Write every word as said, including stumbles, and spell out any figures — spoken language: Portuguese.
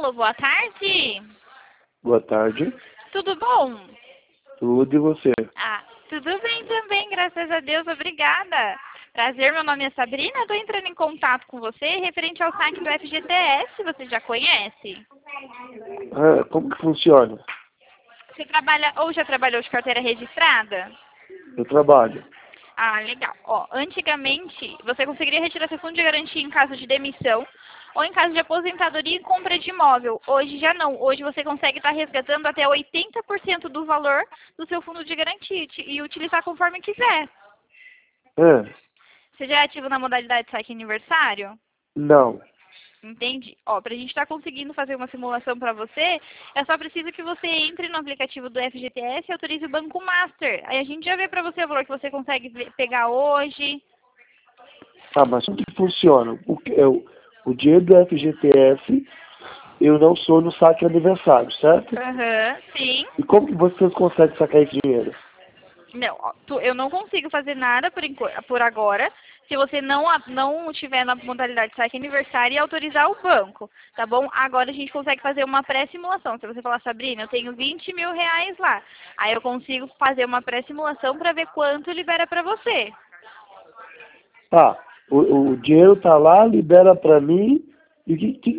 Alô, boa tarde. Boa tarde. Tudo bom? Tudo e você? Ah, tudo bem também, graças a Deus, obrigada. Prazer, meu nome é Sabrina, estou entrando em contato com você referente ao saque do F G T S, você já conhece? Ah, como que funciona? Você trabalha ou já trabalhou de carteira registrada? Eu trabalho. Ah, legal. Ó, antigamente, você conseguiria retirar seu fundo de garantia em caso de demissão ou em caso de aposentadoria e compra de imóvel. Hoje já não. Hoje você consegue estar resgatando até oitenta por cento do valor do seu fundo de garantia e utilizar conforme quiser. Ah, Você já é ativo na modalidade saque aniversário? não. Entendi. Ó, pra gente estar conseguindo fazer uma simulação para você, é só preciso que você entre no aplicativo do F G T S e autorize o Banco Master. Aí a gente já vê para você o valor que você consegue ve- pegar hoje. Ah, mas como que funciona? O, que- é o, o dinheiro do F G T F, eu não sou no saque aniversário, certo? Aham, sim. E como que vocês conseguem sacar esse dinheiro? Não, ó, tu- eu não consigo fazer nada por, enco- por agora se você não, a- não tiver na modalidade saque aniversário e autorizar o banco, tá bom? Agora a gente consegue fazer uma pré-simulação. Se você falar, Sabrina, eu tenho vinte mil reais lá. Aí eu consigo fazer uma pré-simulação para ver quanto libera para você. Ah, o, o dinheiro tá lá, libera pra mim, e o que, que